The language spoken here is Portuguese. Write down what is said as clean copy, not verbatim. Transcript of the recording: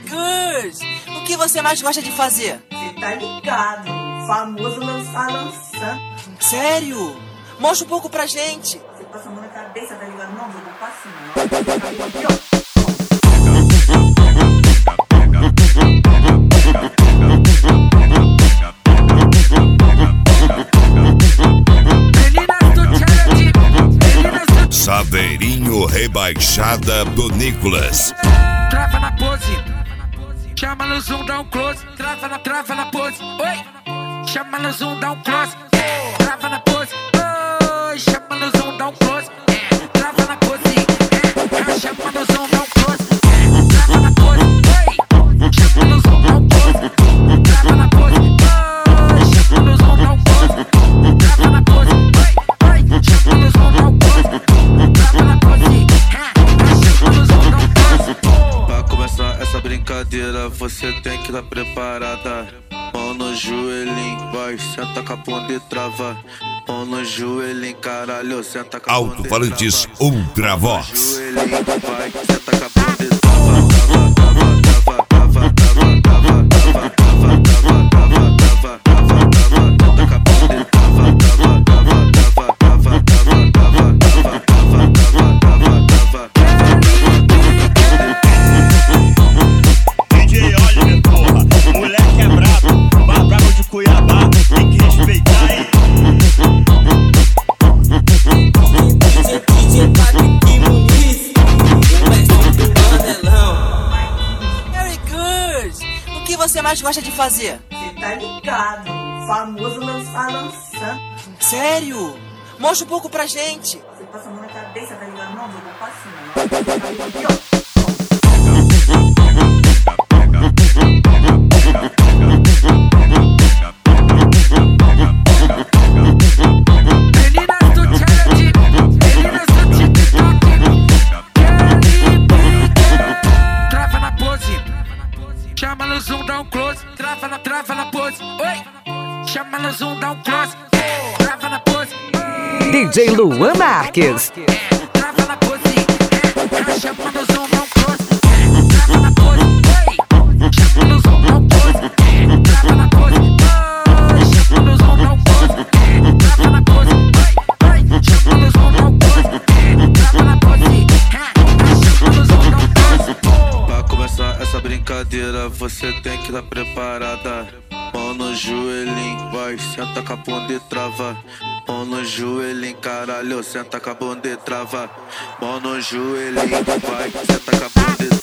Cruz, o que você mais gosta de fazer? Cê tá ligado, o famoso lançar. Sério? Mostra um pouco pra gente. Você passa a mão na cabeça, tá ligado? Não, vou passar não. Aqui, ó. Saveirinho Rebaixada do Nicolas. Trava na pose, chama no zoom, dá um close. Trava na pose, oi. Chama no zoom, dá um close. Trava na pose, oi. Chama no zoom, dá um close. Trava na pose, chama no zoom, dá um close. Trava na pose, oi. Chama no zoom, dá um close. Trava na pose, oi. Chama no zoom, dá um close. Trava na pose, oi. Chama no zoom, dá um close. Trava na pose, chama no zoom, dá um close. Pra começar essa brincadeira, você tem que estar preparada. Mão no joelhinho, vai, senta com a bunda e trava. Mão no joelhinho, caralho, senta com a bunda e trava. Alto-falantes Ultra Voz. Joelhinho, vai, senta com a bunda e trava. O que você mais gosta de fazer? Cê tá ligado, o famoso lançar. Sério? Mostra um pouco pra gente. Você passa a mão na cabeça, tá ligado? Não, vou passar não. Aqui, ó. Chama no zoom, dá um close. Trava na pose, oi. Chama no zoom, dá um close. Trava na pose. DJ Luan Marques. Trava na pose, chama no zoom, dá um close. Trava na pose, oi. Chama no zoom, dá um close. Trava na pose, oi. Chama no zoom, dá um close. Trava na pose, oi. Chama no zoom, dá um close. Trava na pose, chama no zoom, dá um close. Pra começar essa brincadeira, você tem que estar preparada. Mão no joelhinho, vai, senta com a bunda e trava. Mão no joelhinho, caralho, senta com a bunda e trava. Mão no joelhinho, vai, senta com a bunda e trava.